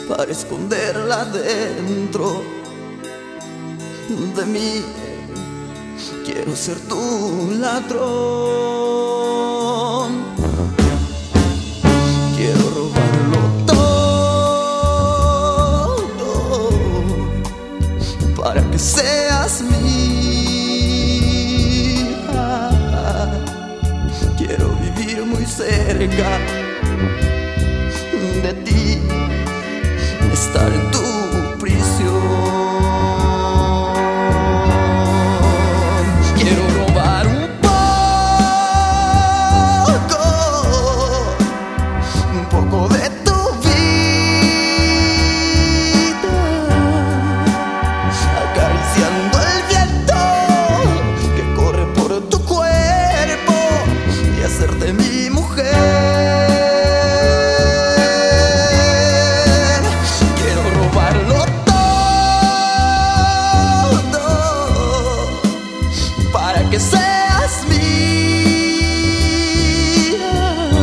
para esconderla dentro de mí. Quiero ser tu ladrón, quiero robarlo todo para que seas mía. Quiero vivir muy cerca de ti, estar en tu prisión. Quiero robar un poco de tu vida, acariciando el viento que corre por tu cuerpo y hacerte mi mujer. Que seas mía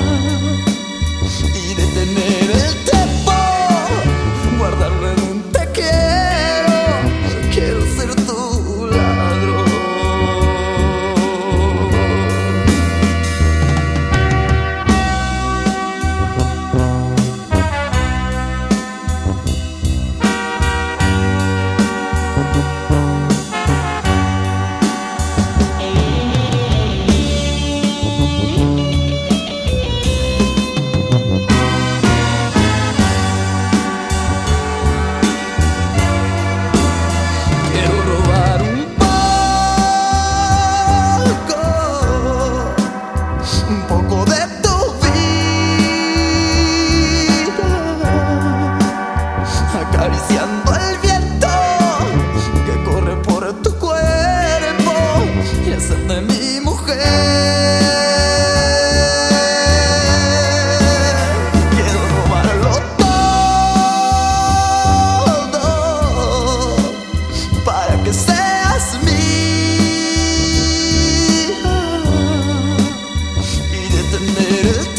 y detener el tiempo, guardarlo en un te quiero. Quiero ser tu ladrón. Un poco de tu vida, acariciando el viento que corre por tu cuerpo y hacerte mi mujer. Quiero robarlo todo para que seas mía y detener el